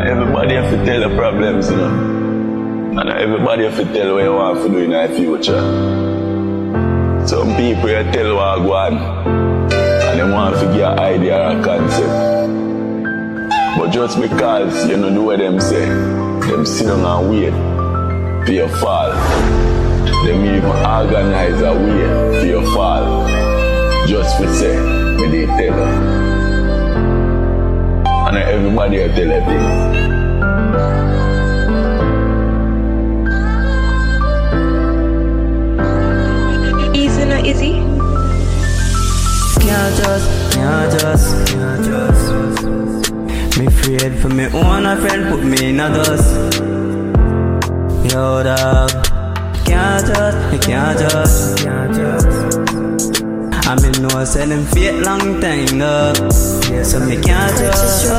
everybody have to tell the problems, you know. And everybody have to tell what you want to do in the future. Some people you tell what go on, and they want to give an idea or a concept. But just because you don't do what them say, them sit down and wait for your fall. Them even organize a way for your fall. Just for say, when they tell them. And everybody will tell everything. Easy, not easy. Can't just. Me afraid for me own a friend put me in a dust. Yo dog, can't just. I mean no say them fake long time though. So me can't just.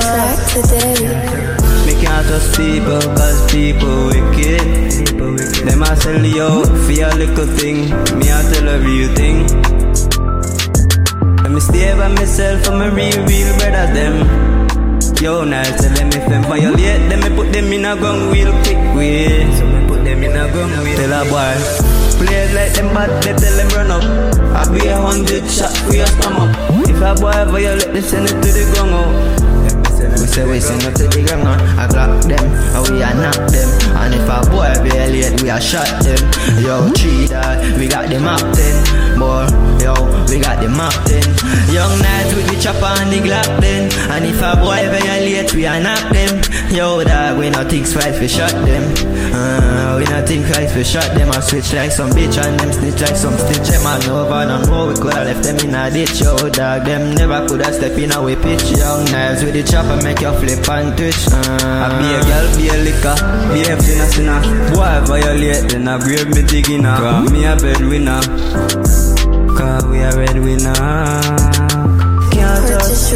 Me can't trust people cause people wicked. Them a sell you out for a little thing. Me a tell a real thing. Let me stay by myself for my real brothers them. Yo, now tell them if them violate them, me put them in a gun real quick way. So me put them in a gun way. Tell a boy, play like them bad, they tell them run up. I be 100 shot for your stomach. If a boy violate, they send it to the gun out. We say we send it to the gun out. I glock them, and we a knock them. And if a boy violate, we a shot them. Yo, 3 dog, we got them up 10. Boy, yo, we got them up 10. Young night with the chopper and the Glock then. And if a boy violate, we a knock them. Yo dog, we not think twice, we shot them. We not think twice, we shot them. I switch like some bitch and them snitch like some stitch. Them all over and more, we coulda left them in a ditch. Yo dog, them never coulda step in a way pitch. Young knives with the chopper make you flip and twitch. I be a girl, be a liquor, be a sinner. Boy violate, then I brave me digging up. Cause me a breadwinner. Cause we a breadwinner. Can't just.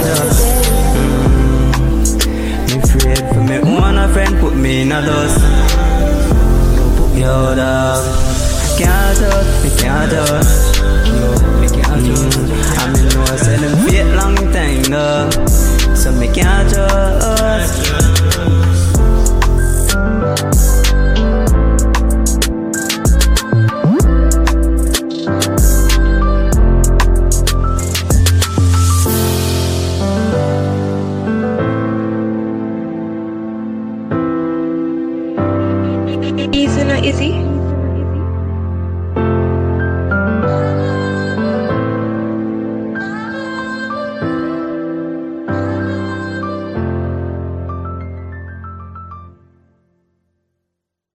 Me afraid for me own a friend put me in a dust. Yo dog, can't touch. I mean no say them fake long time though. So me can't touch. Easy, not easy.